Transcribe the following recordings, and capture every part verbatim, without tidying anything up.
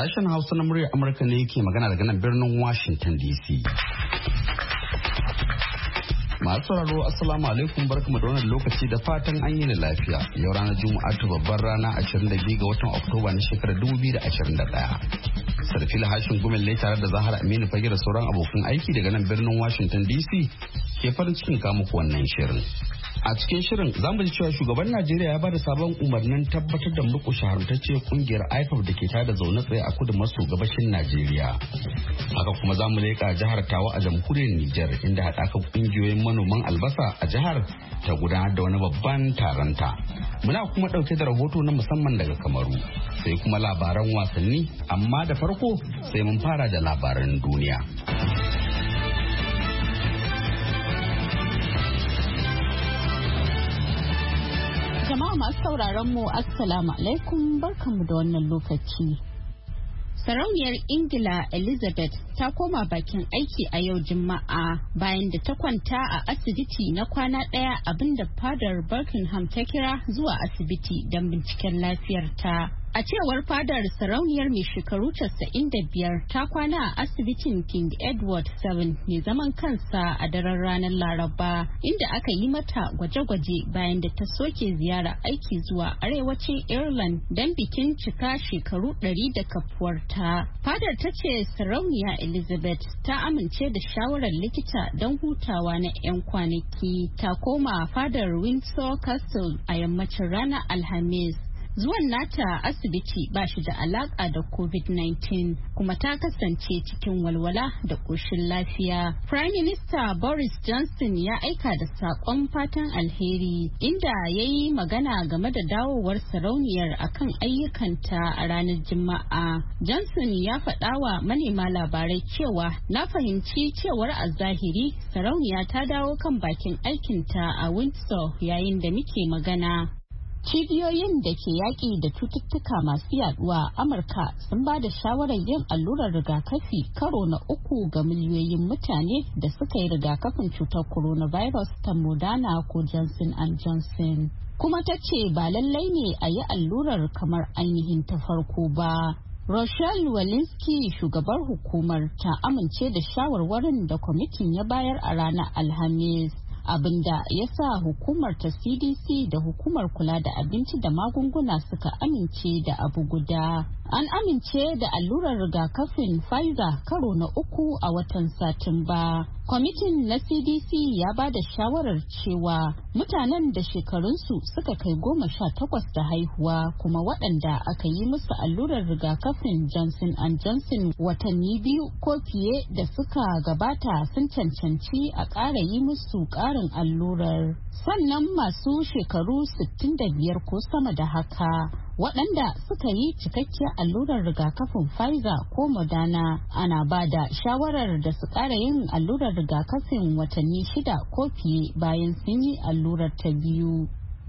Sashen Hausa na muryar Amurka ne yake magana daga nan birnin Washington D C. Masu sauraro Assalamu alaikum, barkamu da wannan lokaci da fatan an yi lafiya. Yau ranar Juma'a ta babbar rana ashirin da biyu ga watan Oktoba na shekarar dubu biyu da ashirin da ɗaya. Sarfila Hashin Gumelle tare da Zahara Aminu Fage da sauran abokan aiki daga nan birnin Washington D C ke farin cikin kamuku wannan shirin. A cikin shirin za mu ji cewa shugaban Najeriya ya bada sabon umarnin tabbatar da murƙushe haramtacciyar kungiyar I P O B da ke tada zaune tsaye a kudu maso gabashin Najeriya. Haka kuma za mu leƙa jihar Tawa a jamhuriyar Nijar inda haɗakar kungiyoyin manoman albasa a jihar ta gudanar da wani babban taronta. Muna kuma ɗauke da rahoto na musamman daga Kamaru sai kuma labaran wasanni, amma da farko sai mun fara da labaran duniya. Jama'a masu sauraron mu Assalamu alaikum, barkanmu da wannan lokaci. Sarauniyar Ingila Elizabeth ta koma bakin aiki a yau Juma'a bayan da ta kwanta a asibiti na kwana ɗaya, abinda fadar Buckingham ta kira zuwa asibiti don binciken lafiyarta. A cewar fadar, sarauniyar mai shekaru casa'in da biyar ta kwana a asibitin King Edward seven mai zaman kansa a daren ranar Laraba, inda aka yi mata gwaje-gwaje bayan da ta soke ziyara aiki zuwa arewacin Ireland don bikin cika shekaru ɗari da kafuwarta. Fadar ta ce sarauniya Elizabeth ta amince da shawarar likita don hutawa na 'yan kwanaki. Ta koma fadar Windsor Castle a yammacin ranar Alhamis. Zuwan nata asibiti ba shi da alaka da covid nineteen, kuma ta kasance cikin walwala da ƙoshin lafiya. Prime Minister Boris Johnson ya aika da saƙon fatan alheri, inda ya yi magana game da dawowar sarauniyar akan ayyukanta a ranar Juma'a. Johnson ya faɗa wa manema labarai cewa, na fahimci cewar a zahiri sarauniya ta dawo kan bakin aikinta a Windsor yayin da muke magana. Cibiyoyin da ke yaƙi da cututtuka masu yaduwa a Amurka sun ba da shawarar yin allurar rigakafi karo na uku ga miliyoyin mutane da suka yi rigakafin cutar coronavirus ta Moderna ko Johnson and Johnson. Kuma ta ce ba lallai ne a yi allurar kamar ainihin ta farko ba. Rochelle Walensky, shugabar hukumar, ta amince da shawarwarin da kwamitin ya bayar a ranar Alhamis. Abinda ya sa hukumar ta C D C da hukumar kula da abinci da magunguna suka amince da abu guda. An amince da allurar rigakafin Pfizer karo na uku a watan Satumba. Kwamitin na C D C ya ba da shawarar cewa mutanen da shekarunsu suka kai goma sha takwas da haihuwa kuma waɗanda aka yi musu allurar rigakafin Johnson and Johnson watanni biyu ko fiye da suka gabata sun cancanci a ƙara yi musu ƙarin allurar. Sannan masu shekaru sittin da biyar ko sama da haka, waɗanda suka yi cikakkiyar allurar rigakafin Pfizer ko Moderna, ana ba da shawarar da su ƙara yin allurar rigakafin watanni shida ko fiye bayan sun yi allurar ta biyu.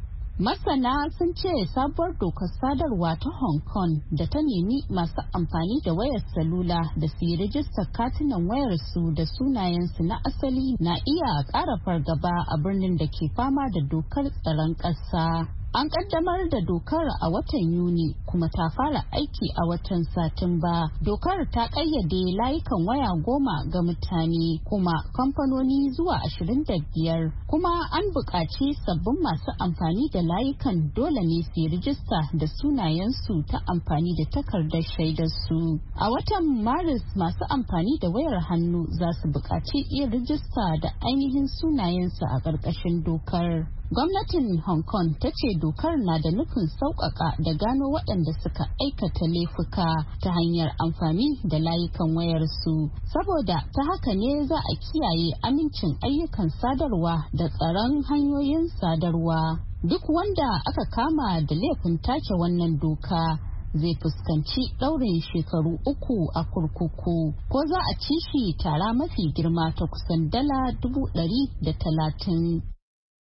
Masana sun ce sabuwar dokar sadarwa ta Hong Kong da ta nemi masu amfani da wayar salula da su yi rijistar katunan wayarsu da sunayensu na asali na iya ƙara fargaba a birnin da ke fama da dokar tsaron ƙasa. An kaddamar da dokar a watan Yuni kuma ta fara aiki a watan Satumba. Dokar ta kayyade layukan waya goma ga mutane kuma kamfanoni zuwa ashirin da biyar. Kuma an buƙaci sabbin masu amfani da layukan dole ne su yi rijista da sunayensu ta amfani da takardar shaidarsu. A watan Maris masu amfani da wayar hannu za su buƙaci yin rijista da ainihin sunayensu a ƙarƙashin dokar. Gwamnatin Hong Kong ta ce dokar na da nufin sauƙaƙa da gano waɗanda suka aikata laifuka ta hanyar amfani da layukan wayarsu, saboda ta haka ne za a kiyaye amincin ayyukan sadarwa da tsaron hanyoyin sadarwa. Duk wanda aka kama da laifin take wannan doka zai fuskanci ɗaurin shekaru uku a kurkuku ko za a ci shi tara mafi girma ta kusan dala dubu ɗari da talatin.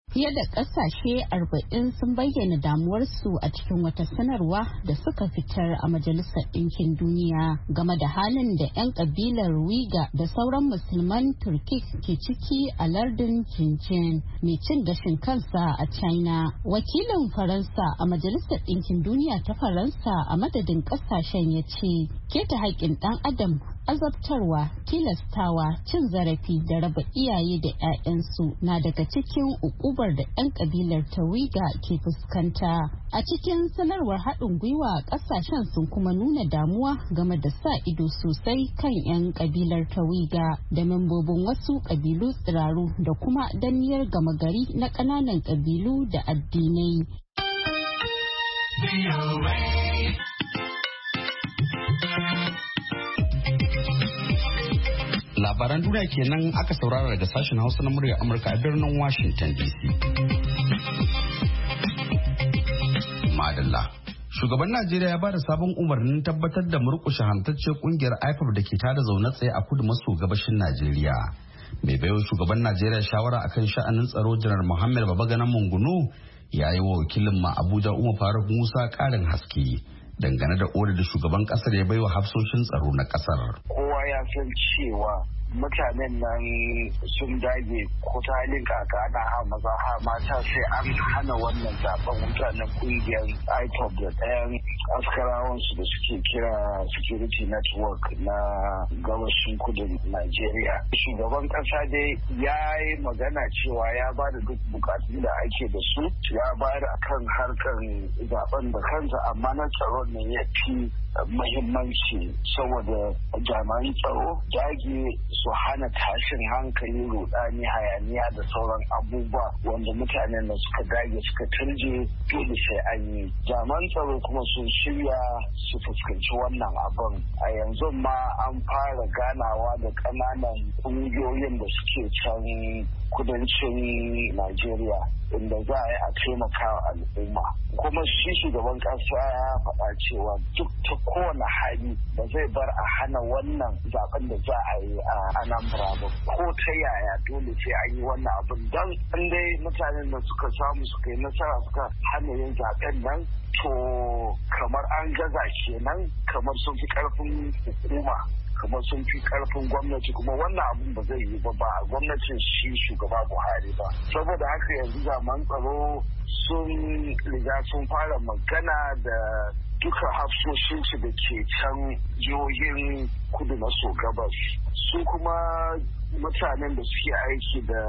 Fiye da ƙasashe arba'in sun bayyana damuwarsu a cikin wata sanarwa da suka fitar a Majalisar Ɗinkin Duniya game da halin da 'yan ƙabilar Uyghur da sauran musulman Turki ke ciki a lardin Xinjiang mai cin gashin kansa a China. Wakilin Faransa a Majalisar Ɗinkin Duniya ta Faransa a madadin ƙasashen ya ce, keta haƙƙin ɗan adam, azabtarwa, tilastawa, cin zarafi da raba iyaye da 'ya'yansu na daga cikin ukubar da 'yan kabilar ta Uyghur ke fuskanta. A cikin sanarwar haɗin gwiwa, ƙasashen sun kuma nuna damuwa game da sa ido sosai kan 'yan kabilar ta Uyghur da membobin wasu kabilu tsiraru da kuma danniyar gama gari na ƙananan kabilu da addinai. Labaran duniya kenan aka saurara daga sashen Hausa na muryar Amurka a birnin Washington D C. Madalla. Shugaban Najeriya ya ba da sabon umarnin tabbatar da murƙushe hantacciyar kungiyar I P O B da ke tada zaune tsaye a kudu maso gabashin Najeriya. Mai baiwa shugaban Najeriya shawara akan sha'anin tsaro Janar Muhammad Babagana Mungunu ya yi wa wakilin ma Abuja Umar Faruk Musa ƙarin haske dangane da odar da shugaban ƙasar ya baiwa hafsoshin tsaro na ƙasar. Kowa ya san cewa mutanen nan sun dage ko ta halin kaka na ha maza ha mata sai an hana wannan zaben mutanen kungiyar I P O B da ɗayan askarawansu da suke kira security network na gabashin kudin Najeriya. Shugaban kasa dai ya yi magana cewa ya ba da duk bukatun da ake da su, ya ba da kan harkar zaben da kansa, amma na tsaron ne ya fi muhimmanci saboda jami'an tsaro dage su hana tashin hankali, rudani, hayaniya da sauran abubuwa wanda mutanen da suka dage suka turje dole sai an yi. Jami'an tsaro kuma sun shirya su fuskanci wannan abin. A yanzu ma an fara ganawa da ƙananan ƙungiyoyin da suke can kudancin Najeriya inda za a yi a taimaka wa al'umma. Kuma shi shugaban ƙasa ya faɗa cewa duk ta kowane hali ba zai bar a hana wannan zaben da za a yi a Anambra ba, ko ta yaya dole sai an yi wannan abin, don in dai mutanen da suka samu suka yi nasara suka hana yin zaben nan to kamar an gaza kenan, kamar sun fi ƙarfin hukuma, kamar sun fi karfin gwamnati, kuma wannan abun ba zai yi ba ba a gwamnatin shi shugaba Buhari ba. Saboda haka yanzu jami'an tsaro sun riga sun fara magana da duka hafsoshinsu da ke can jihohin kudu maso gabas. Su kuma mutanen da suke aiki da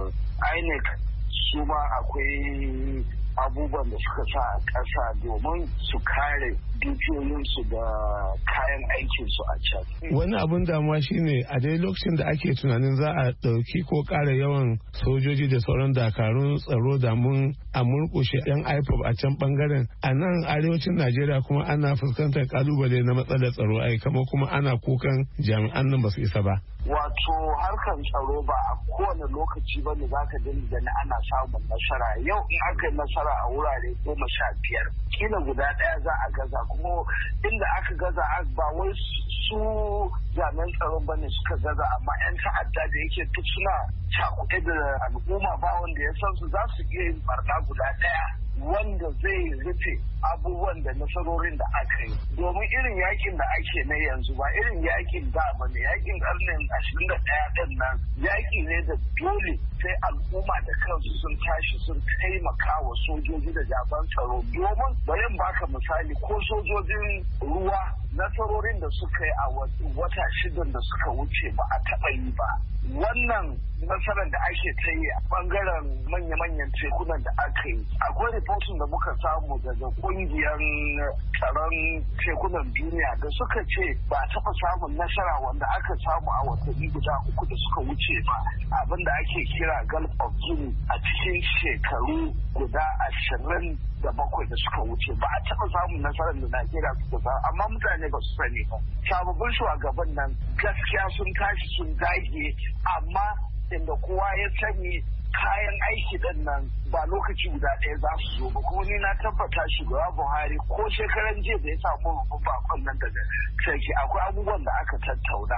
I N E C su ma akwai abubuwan da suka sa a ƙasa domin su kare dukiyoyinsu da kayan aikinsu a can. Wani abun damuwa shine a dai lokacin da ake tunanin za a ɗauki ko ƙara yawan sojoji da sauran dakarun tsaro da mun a murƙushe 'yan I P O B a can ɓangaren, a nan arewacin Najeriya kuma ana fuskantar kalubale na matsalar tsaro ai kama kuma ana kukan jami'an nan ba su isa ba. Wato harkar tsaro ba a kowane lokaci ba ne za ka dinga na ana samun nasara. Yau in aka yi nasara a wurare goma sha biyar kila guda ɗaya za a gaza, kuma inda aka gaza ba wai su jami'an tsaron ba ne suka gaza, amma 'yan ta'adda da yake duk suna cakuɗe da al'umma ba wanda ya san su za su iya yin barna guda ɗaya wanda zai rufe abubuwan da nasarorin da aka yi. Domin irin yakin da ake na yanzu ba irin yakin da ba ne, yakin karnin ashirin da ɗaya ɗin nan yaki ne da dole sai al'umma da kansu sun tashi sun taimaka wa sojoji da jaban tsaro. Domin bari in baka misali, ko sojojin ruwa nasarorin da suka yi a wata shidan da suka wuce ba a taɓa yi ba. Wannan nasarar da ake ta yi a bangaren manya-manyan tekunan da aka yi, akwai rikotin da muka samu daga kungiyar tsaron tekunan duniya da suka ce ba a taɓa samun nasara wanda aka samu a watanni guda uku da suka wuce ba, abin da ake kira Gulf of Guinea, a cikin shekaru guda ashirin da bakwai da suka wuce ba a taɓa samun nasarar da Najeriya suka samu, amma mutane ba su sani ba. Sababbin shugaban nan gaskiya sun tashi sun dage, amma inda kowa ya sani kayan aiki din nan ba lokaci guda ɗaya za su zo ba, kuma ni na tabbata shugaba Buhari ko shekaran jiya da ya samu babban bakon nan daga sarki akwai abubuwan da aka tattauna.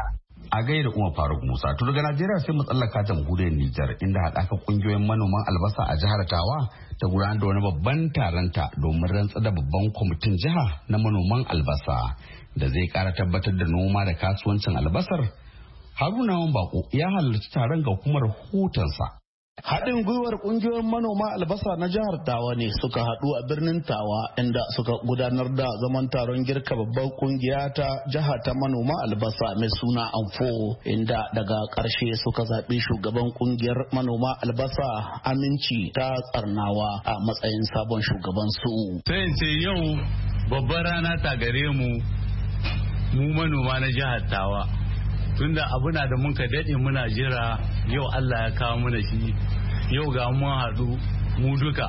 A gaida Umar Faruk Musa. To daga Najeriya sai mu tsallaka jamhuriyar Nijar inda haɗaka kungiyoyin manoman albasa a jihar Tawa ta gudanar da wani babban taronta domin rantsar da babban kwamitin jiha na manoman albasa da zai ƙara tabbatar da noma da kasuwancin albasar. Haruna Bako ya halarci taron ga kuma rahotonsa. Haɗin gwiwar ƙungiyoyin manoma albasa na jihar Tawa ne suka haɗu a birnin Tawa inda suka gudanar da zaman taron girka babbar ƙungiya ta jiha ta manoma albasa mai suna Anfo, inda daga ƙarshe suka zaɓi shugaban ƙungiyar manoma albasa Aminci ta Tsarnawa a matsayin sabon shugaban su. Sai ce yau babbar rana ta gare mu mu manoma na jihar Tawa. Tunda abuna da muka daɗe muna jira yau Allah ya kawo mana shi, yau ga mun haɗu mu duka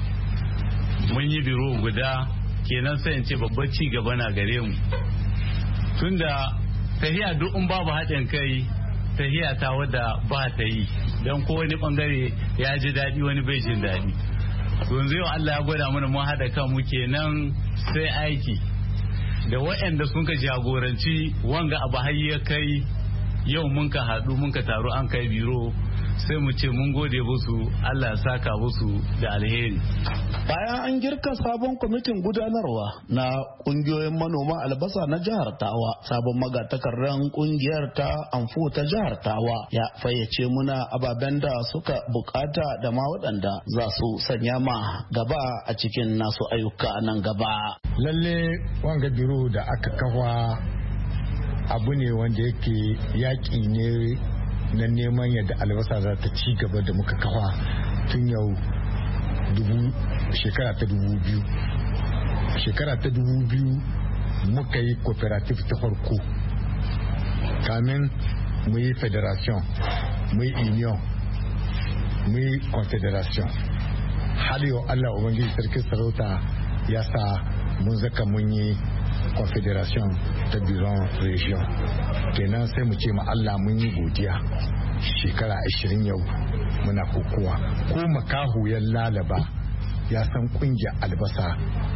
mun yi biro guda, kenan sai in ce babbar ci gaba na gare mu. Tunda tahiya duk in babu haɗin kai tahiya ta wadda ba ta yi, don ko wani bangare ya ji daɗi wani bai jin daɗi. Yanzu yau Allah ya gwada mana mun haɗa kanmu, kenan sai aiki da waɗanda sun ka jagoranci wanga abu har ya kai yau mun ka haɗu mun ka taru an kai biro, sai mu ce mun gode musu, Allah ya saka musu da alheri. Bayan an girka sabon kwamitin gudanarwa na kungiyoyin manoma albasa na jihar Tawa, sabon magatakardan kungiyar ta Anfo ta jihar Tawa ya fayyace muna ababen da suka bukata da ma waɗanda za su sanya ma gaba a cikin nasu ayyuka nan gaba. Lalle wanga biro da aka kafa abu ne wanda yake yaƙi ne na neman yadda albasa za ta ci gaba da muka kafa tun yau dubu shekara ta dubu biyu shekara ta dubu biyu muka yi cooperative ta farko kamin mu yi federation mu yi union mu yi confederation. Har yau Allah ubangiji sarki sarauta ya sa mun zaka mun yi confederation ta biron region, kenan sai mu ce ma Allah mun yi godiya. Shekara ashirin yau muna kokowa, ko makahu ya lalaba ya san kungiyar albasa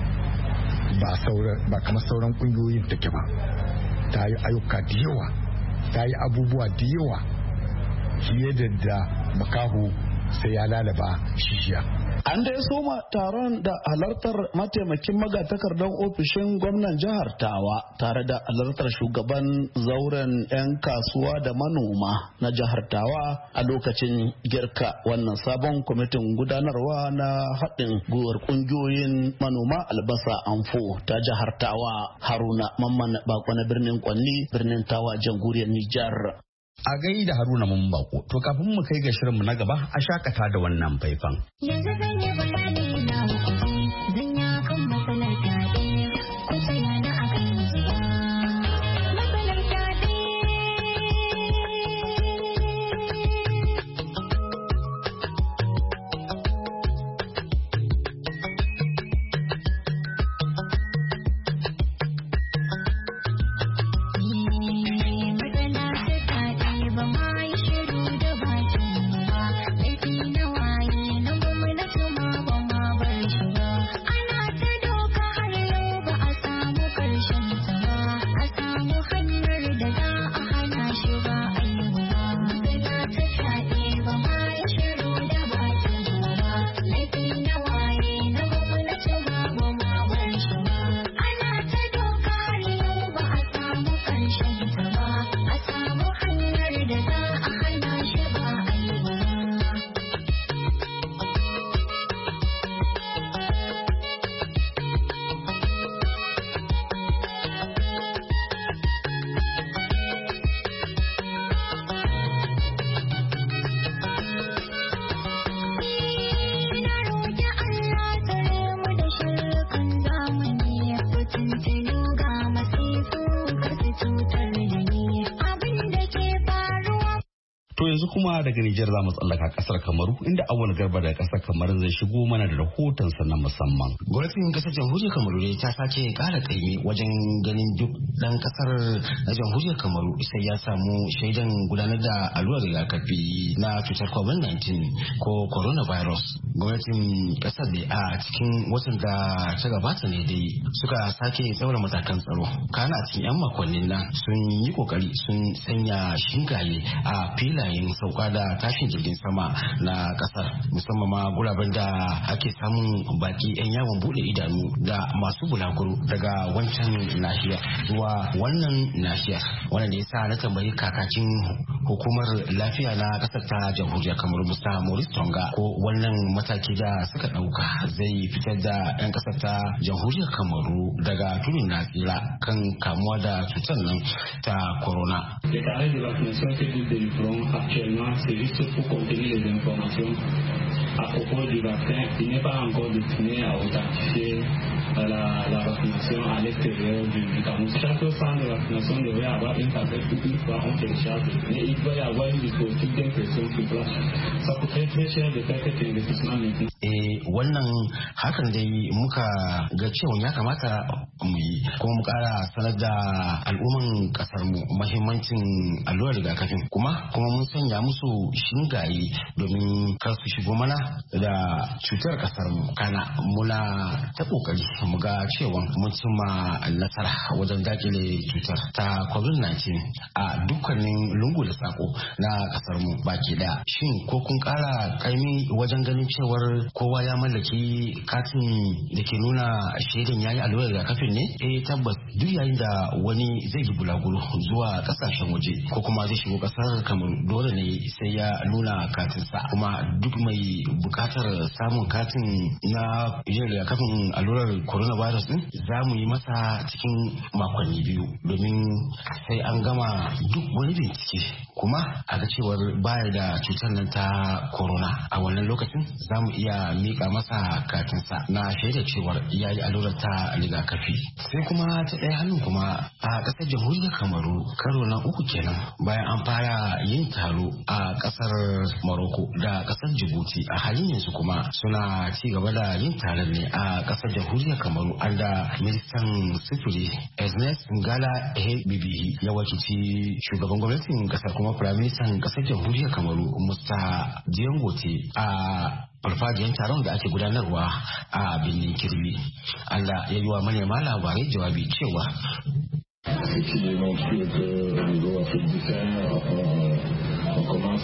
ba sauran ba kamar sauran kungiyoyin take ba. Ta yi ayyuka da yawa, ta yi abubuwa da yawa fiye da da makahu sai ya lalaba shishiya. An dai soma taron da halartar mataimakin magatakardan ofishin gwamnan jihar Tawa tare da halartar shugaban zauren 'yan kasuwa da manoma na jihar Tawa a lokacin girka wannan sabon kwamitin gudanarwa na haɗin gwiwar ƙungiyoyin manoma albasa Anfo ta jihar Tawa. Haruna Mamman Bako na birnin Kwanni, birnin Tawa, jamhuriyar Nijar. A gai da Haruna mun bako, to kafin mu kai ga shirinmu na gaba a shakata da wannan faifan. Yanzu zan yi bayani na hukunci, zan ya kan matsalar fyaɗe, ku tsaya na a kan jiya. Matsalar fyaɗe. Ba ma yi shiru da bakin ba, laifi na waye na gwamnati ma ba ma bar shi. To yanzu kuma daga Nijar za mu tsallaka kasar Kamaru inda Awal Garba daga kasar Kamaru zai shigo mana da rahoton sa na musamman. Gwamnatin kasar jamhuriyar Kamaru ne ta sake kara kaimi wajen ganin duk dan kasar na jamhuriyar Kamaru sai ya samu shaidan gudanar da allurar rigakafi na cutar covid nineteen ko coronavirus. Gwamnatin kasar da a cikin watan da ta gabata ne dai suka sake tsaurara matakan tsaro. Kana a cikin 'yan makonnin nan sun yi kokari sun sanya shingaye a filaye yayin sauka da tashin jirgin sama na kasar, musamman ma guraben da ake samun baki 'yan yawon bude idanu da masu bulaguro daga wancan nahiya zuwa wannan nahiya. Wannan ne yasa na tambayi kakakin hukumar lafiya na kasar ta jamhuriyar Kamaru Musa Maurice Tonga ko wannan mataki da suka dauka zai fitar da 'yan kasar ta jamhuriyar Kamaru daga tudun na tsira kan kamuwa da cutar nan ta corona. Actuellement, c'est juste pour contenir les informations à propos du vaccin. Il n'est pas encore destiné à authentifier la, la vaccination à l'extérieur du, du Cameroun. Chaque centre de vaccination devrait avoir une tablette où une fois on télécharge, mais il doit y avoir une dispositif d'impression sur place. Ça coûterait très cher de faire cet investissement maintenant. Eh, wannan hakan dai muka ga cewa ya kamata mu yi kuma mu kara sanar da al'umman kasar mu muhimmancin allurar rigakafin kuma kuma mun sanya musu shingaye domin kar su shigo mana da cutar kasar mu. Kana muna ta kokari mu ga cewa mun cimma nasara wajen dakile cutar ta covid nineteen a dukkanin lungu da sako na kasar mu baki daya. Shin ko kun kara kaimi wajen ganin cewar kowa ya mallaki katin da ke nuna shaidan yayi allurar rigakafin ne? Eh tabbas duk yayin da wani zai yi bulaguro zuwa kasashen waje ko kuma zai shigo kasar kamar dole ne sai ya nuna katinsa, kuma duk mai bukatar samun katin na yin rigakafin allurar coronavirus din za mu yi masa cikin makonni biyu domin sai an gama duk wani bincike kuma a ga cewar baya da cutar nan ta corona. A wannan lokacin za mu iya mika masa katinsa na shaidar cewar ya yi allurar ta rigakafi. Sai kuma ta ɗaya hannun kuma a ƙasar jamhuriyar Kamaru karo na uku kenan bayan an fara yin taro a ƙasar Morocco da ƙasar Djibouti, a halin yanzu kuma suna ci gaba da yin taron ne a ƙasar jamhuriyar Kamaru anda ministan sufuri Ernest Ngala Ehe-Bibihi ya wakilci shugaban gwamnatin ƙasar kuma firaministan ƙasar jamhuriyar Kamaru Musta Diangote a farfajiyar taron da ake gudanarwa a birnin Kirbi. Allah ya yi wa manema labarai jawabi cewa ce qui démontre qu'au niveau africain, on commence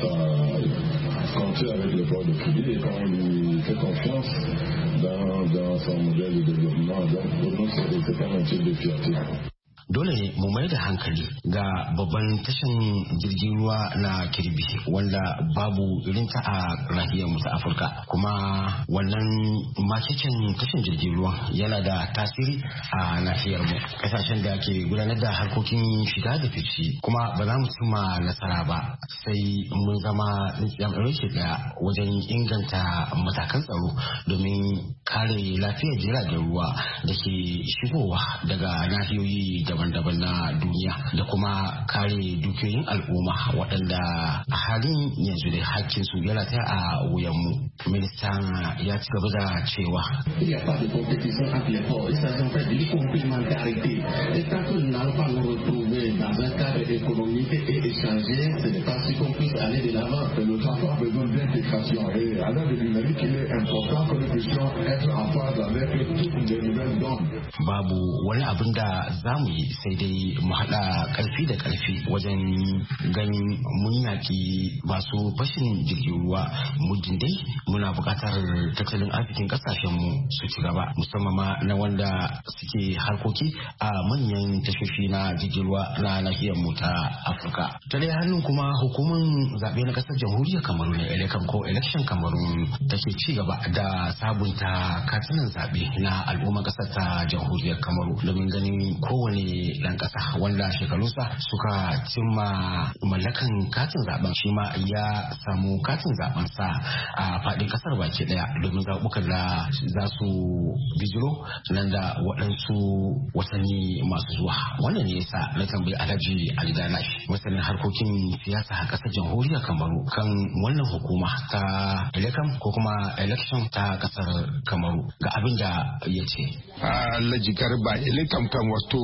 à compter avec l'effort de Kirby et qu'on lui fait confiance dans, dans son modèle de développement. Donc pour nous, c'est un motif de fierté. Dole ne mu mai da hankali ga babban tashin jirgin ruwa na Kirbi wanda babu irinta a nahiyar mu ta Afirka, kuma wannan makekin tashin jirgin ruwa yana da tasiri a nahiyar mu. Kasashen da ke gudanar da harkokin shiga da fice kuma ba za mu cimma nasara ba sai mun zama tsintsiyar daya wajen inganta matakan tsaro domin kare lafiyar jiragen ruwa da ke shigowa daga nahiyoyi da daban-daban na duniya da kuma kare dukiyoyin al'umma waɗanda a halin yanzu da hakkinsu yana ta a wuyanmu. Ministan ya ci gaba da cewa babu wani abin da za mu yi sai dai mu haɗa ƙarfi da ƙarfi wajen ganin mun yaƙi masu fashin jirgin ruwa. Muddin dai muna buƙatar tattalin arzikin ƙasashenmu su ci gaba, musamman ma na wanda suke harkoki a manyan tashoshi na jirgin ruwa na nahiyar mu ta Afirka. Ta dai hannun kuma hukumar zaɓe na ƙasar jamhuriyar Kamaru ne Elekam ko Election Kamaru take ci gaba da sabunta katunan zaɓe na al'ummar ƙasar ta jamhuriyar Kamaru domin ganin kowane ɗan ƙasa wanda shekarunsa suka cimma mallakan katin zaben shi ma ya samu katin zaben sa a faɗin ƙasar baki ɗaya domin zaɓukan da za su bijiro nan da waɗansu watanni masu zuwa. Wannan ne yasa na tambayi Alhaji Ali Danash masanin harkokin siyasa a ƙasar jamhuriyar Kamaru kan wannan hukuma ta Elecam ko kuma election ta ƙasar Kamaru ga abin da ya ce. Alhaji Garba Elecam kan wato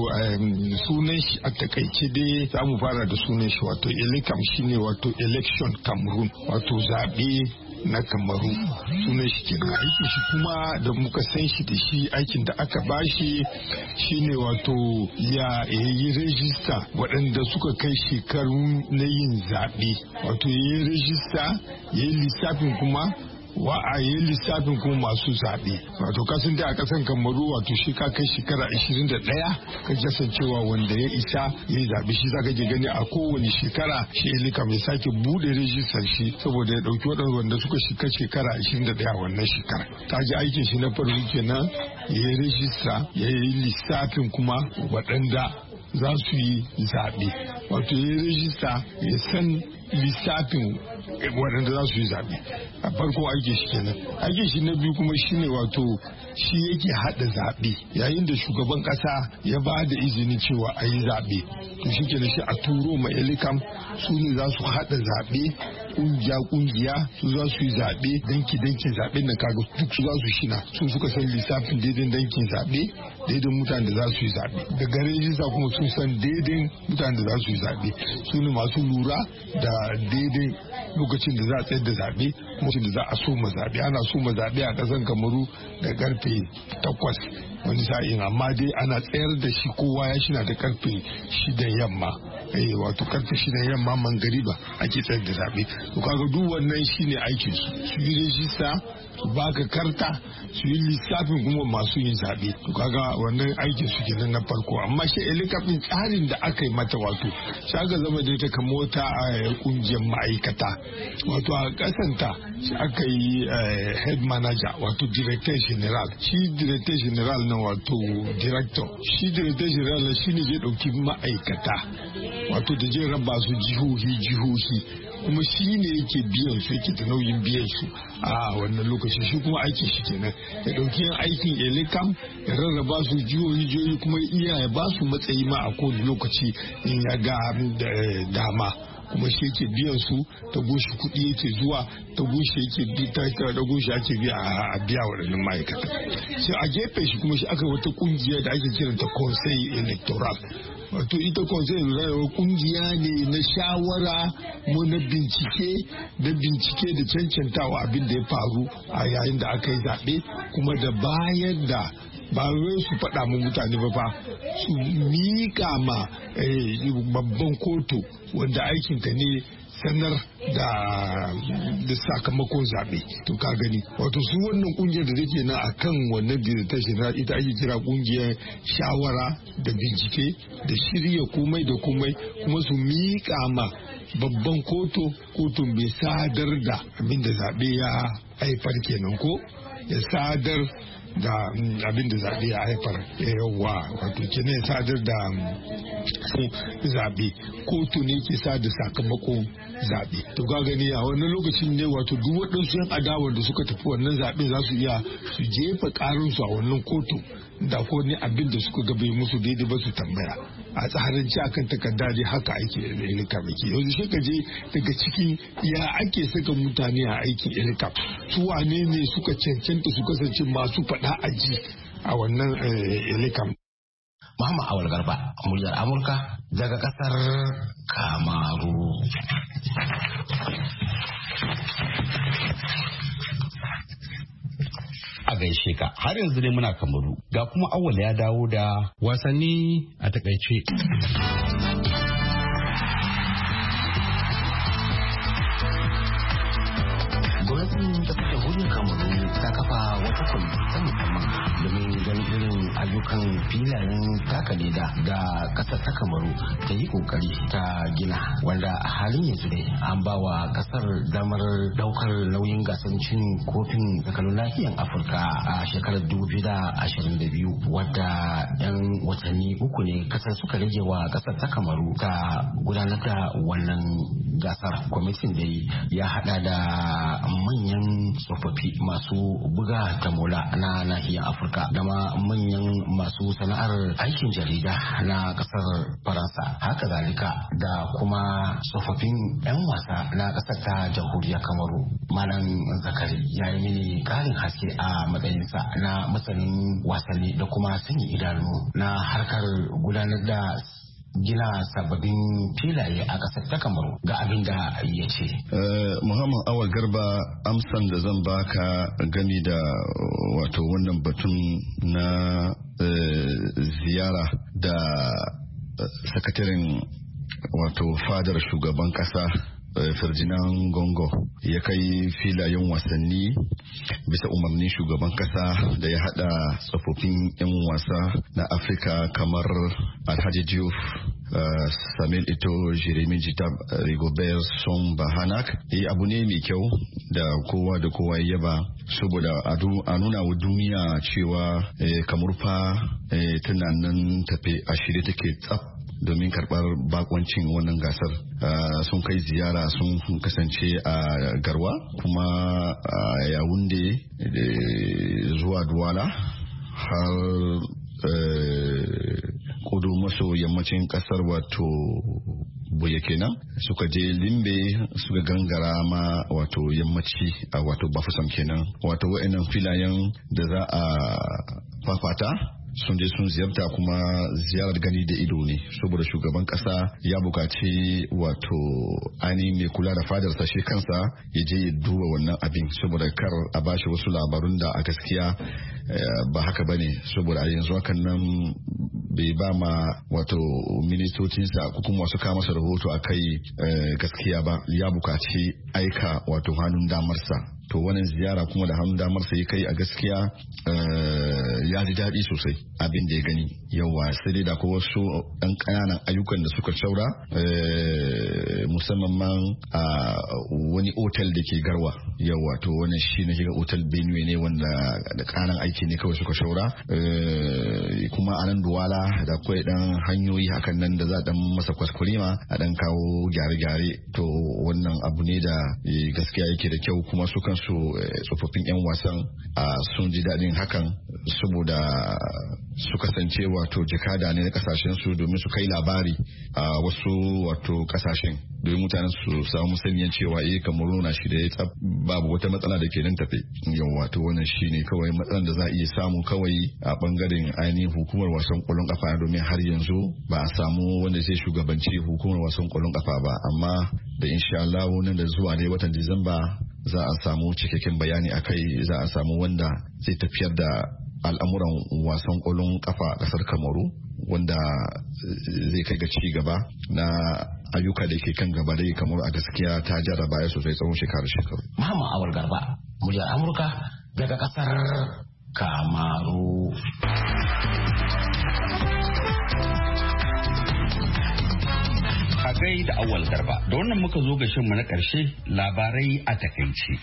sunan shi a takaice dai za mu fara da sunan shi wato Elecam shine wato election Cameroon wato zaɓe na Kamaru sunan shi kenan. Aikin shi kuma da muka san shi da shi aikin da aka bashi shine wato ya yi rejista waɗanda suka kai shekaru na yin zaɓe wato ya yi rejista ya yi lissafin kuma wa a yi lissafin kuma masu zaɓe wato kasan da a ƙasan Kamaru wato shi ka kai shekara ashirin da ɗaya ka kasancewa wanda ya isa ya yi zaɓe shi zaka je gani a kowane shekara shi Elecam ya sake buɗe rijistar shi saboda ya ɗauki waɗanda wanda suka shiga shekara ashirin da ɗaya wannan shekara ta ji aikin shi na farko kenan ya yi rijista ya yi lissafin kuma waɗanda za su yi zaɓe wato ya yi rijista ya san lissafin waɗanda za su yi zaɓe a farko aikin shi kenan. Aikin shi na biyu kuma shine wato shi yake haɗa zaɓe yayin da shugaban ƙasa ya ba da izini cewa a yi zaɓe to shi kenan shi a turo ma Elecam su ne za su haɗa zaɓe ƙungiya ƙungiya su za su yi zaɓe danki dankin zaɓen na kaga duk su za su shina su suka san lissafin daidai dankin zaɓe daidai mutanen da za su yi zaɓe daga rejista kuma sun san daidai mutanen da za su yi zaɓe su ne masu lura da daidai lokacin da za a tsayar da zaɓe kuma da za a soma zaɓe ana soma zaɓe a ƙasar Kamaru da karfe takwas wani sa'in amma dai ana tsayar da shi kowa ya shi na da karfe shidan yamma eh wato karfe shidan yamma mangariba ake tsayar da zaɓe to kaga duk wannan shine aikin su su yi rejista su baka karta su yi lissafin kuma masu yin zaɓe to kaga wannan aikin su kenan na farko amma shi Elecam din tsarin da aka yi mata wato shaga zama da ita kamar wata kungiyar ma'aikata wato a kasanta shi aka yi head manager wato director general shi director general na wato director shi director general na shine zai dauki ma'aikata wato da zai raba su jihohi jihohi kuma shi ne yake biyan su yake da nauyin biyan su a wannan lokaci shi kuma aikin shi kenan ya dauki yan aikin Elecam ya rarraba su jihohi jihohi kuma iya ya ba su matsayi ma a kowane lokaci in ya ga dama kuma shi yake biyan su ta goshi kuɗi yake zuwa ta goshi yake bi ta ta goshi ake biya a biya waɗannan ma'aikata sai a gefe shi kuma shi aka wata kungiya da ake kiranta conseil electoral wato ita conseil electoral kungiya ne na shawara mu na bincike da bincike da cancantawa abin da ya faru a yayin da aka yi zaɓe kuma da bayar da ba wai su faɗa mu mutane ba fa su miƙa ma babban kotu wanda aikinta ne sanar da da sakamakon zaɓe to ka gani wato su wannan kungiyar da take nan akan wannan dissertation ita ake kira kungiyar shawara da bincike da shirya komai da komai kuma su miƙa ma babban kotu kotun bai sadar da abin da zaɓe ya haifar kenan ko ya sadar da abin da zaɓe ya haifar yawa wato kenan ya sadar da zaɓe kotu ne ke sa da sakamakon zaɓe to ga gani a wannan lokacin ne wato duk waɗansu yan adawar da suka tafi wannan zaɓe za su iya su jefa ƙarinsu a wannan kotu da ko ne abin da suka ga bai musu daidai ba su tambaya a tsaranci akan takarda dai haka ake da Elecam yake yanzu shi ka je daga cikin ya ake saka mutane a aikin Elecam su wane ne suka cancanta su kasance masu faɗa aji a wannan Elecam. Muhammad Awal Garba, muryar Amurka daga kasar Kamaru. A gaishe ka har yanzu ne muna Kamaru ga kuma Awal ya dawo da wasanni a takaice. Gwamnatin ta kusa wurin Kamaru ta kafa wata kwamiti ta musamman domin ganin irin ayyukan filayen taka leda da kasar ta Kamaru ta yi kokari ta gina wanda a halin yanzu dai an ba wa kasar damar daukar nauyin gasar cin kofin tsakanin nahiyar Afirka a shekarar dubu biyu da ashirin da biyu wadda yan watanni uku ne kasar suka rage wa kasar ta Kamaru ta gudanar da wannan gasar. Kwamitin dai ya hada da manyan tsofaffi masu buga tamola na nahiyar Afirka da ma manyan masu masu sana'ar aikin jarida na kasar Faransa, haka zalika da kuma tsofaffin 'yan wasa na kasar ta jamhuriyar Kamaru. Malam Zakari ya yi mini karin haske a matsayinsa na masanin wasanni da kuma sanya idanu na harkar gudanar da gina sababbin filaye a ƙasar ta Kamaru ga abin da ya ce. Muhammad Awal Garba, amsan da zan baka gami da wato wannan batun na ziyara da sakataren wato fadar shugaban ƙasa Ferdinand Gongo ya kai filayen wasanni bisa umarnin shugaban kasa da ya hada tsofaffin 'yan wasa na Afirka kamar Alhaji Diouf, uh, Samuel Ito, Jeremy Jitab, Rigobert Song Bahanak. E, abu ne mai kyau da kowa da kowa ya yaba saboda a nuna wa duniya cewa eh, kamar fa eh, tana nan tafe a shirye take tsaf domin karbar bakoncin wannan gasar. Uh, sun kai ziyara sun kasance a Garwa kuma a Yaounde zuwa Douala har kudu maso yammacin kasar wato Buya kenan suka je Limbe suka gangara ma wato yammaci a wato Bafusam kenan, wato wa'annan filayen da za a fafata sun je sun ziyarta kuma ziyarar gani da ido ne saboda shugaban kasa ya bukaci wato ani mai kula da fadar sashe kansa ya je ya duba wannan abin saboda kar a bashi wasu labarun da a gaskiya ba haka bane, saboda a yanzu hakan nan bai ba ma wato ministocinsa ko kuma wasu kama masa rahoto a kai gaskiya ba, ya bukaci aika wato hannun damarsa. To wannan ziyara kuma da hannun damar sai kai a gaskiya ya ji daɗi sosai abin da ya gani. Yawa sai dai da ko wasu ɗan ƙananan ayyukan da suka shaura musamman man a wani otal da ke Garwa. Yawa to wannan shi ne shiga otal Benue ne wanda da ƙananan aiki ne kawai suka shaura, kuma a nan Douala da akwai ɗan hanyoyi hakan nan da za a ɗan masa kwaskwarima a ɗan kawo gyare-gyare. To wannan abu ne da gaskiya yake da kyau kuma su kan su tsofaffin 'yan wasan sun ji daɗin hakan saboda su kasance wato jakada ne na kasashen su domin su kai labari a wasu wato kasashen domin mutanen su samu saniyan cewa eh Kamaru na shi da ya tsab babu wata matsala da ke nan tafe. Yau wato wannan shine kawai matsalan da za a iya samu kawai a bangaren ainihin hukumar wasan kwallon kafa domin har yanzu ba a samu wanda zai shugabanci hukumar wasan kwallon kafa ba, amma da insha Allah nan da zuwa ne watan Disamba za a samu cikakken bayani a kai, za a samu wanda zai tafiyar da al'amuran wasan ƙwallon kafa a ƙasar Kamaru wanda zai kai ga ci gaba na ayyuka da ke kan gaba dai Kamaru a gaskiya ta jarraba ya sosai tsawon shekaru shekaru. Muhammad Awal Garba, muryar Amurka daga ƙasar Kamaru. A gai da Awal Garba, da wannan muka zo ga shinmu na ƙarshe, labarai a takaice.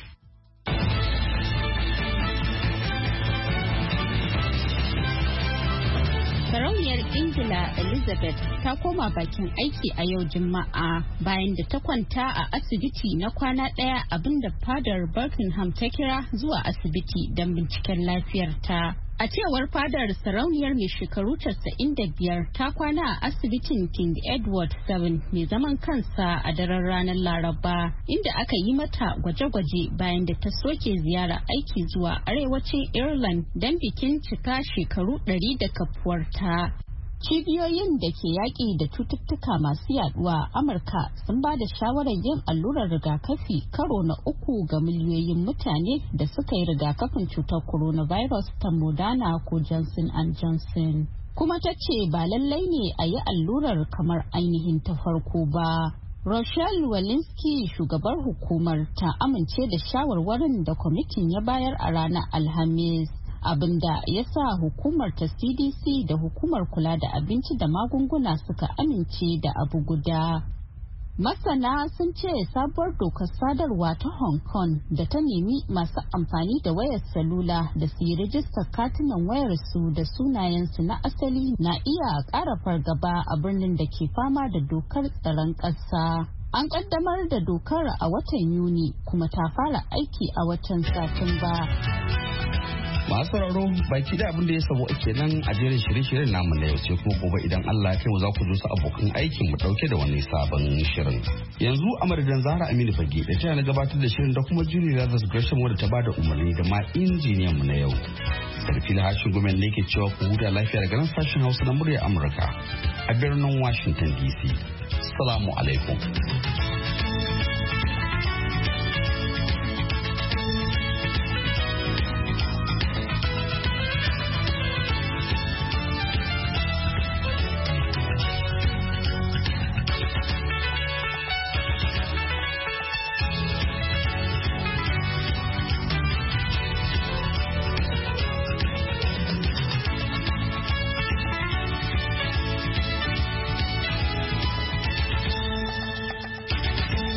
Sarauniyar Ingila Elizabeth ta koma bakin aiki a yau Juma'a bayan da ta kwanta a asibiti na kwana ɗaya, abinda fadar Buckingham ta kira zuwa asibiti don binciken lafiyarta. A cewar fadar, sarauniyar mai shekaru casa'in da biyar ta kwana a asibitin King Edward the seventh mai zaman kansa a daren ranar Laraba, inda aka yi mata gwaje-gwaje bayan da ta soke ziyara aiki zuwa arewacin Ireland don bikin cika shekaru ɗari da kafuwarta. Cibiyoyin da ke yaƙi da cututtuka masu yaduwa a Amurka sun ba da shawarar yin allurar rigakafi karo na uku ga miliyoyin mutane da suka yi rigakafin cutar coronavirus ta Moderna ko Johnson and Johnson. Kuma ta ce ba lallai ne a yi allurar kamar ainihin ta farko ba. Rochelle Walensky, shugabar hukumar, ta amince da shawarwarin da kwamitin ya bayar a ranar Alhamis. Abinda ya sa hukumar ta C D C da hukumar kula da abinci da magunguna suka amince da abu guda. Masana sun ce sabuwar dokar sadarwa ta Hong Kong da ta nemi masu amfani da wayar salula da su yi rijistar katunan wayarsu da sunayensu na asali na iya ƙara fargaba a birnin da ke fama da dokar tsaron ƙasa. An ƙaddamar da dokar a watan Yuni kuma ta fara aiki a watan Satumba. Masu sauraro baki da abin da ya sabo ake nan a jerin shirye-shiryen namu na yau sai kuma gobe idan Allah ya kai mu za ku zo su abokan aikin mu dauke da wani sabon shirin. Yanzu a madadin Zahra Aminu Fage da ta na gabatar da shirin da kuma Julie Lazarus Gresham wadda ta bada umarni da ma injiniyan mu na yau. Sarfila Hashin Gumen ne ke cewa ku huta lafiya daga nan sashen Hausa na murya Amurka a birnin Washington D C. Assalamu alaikum.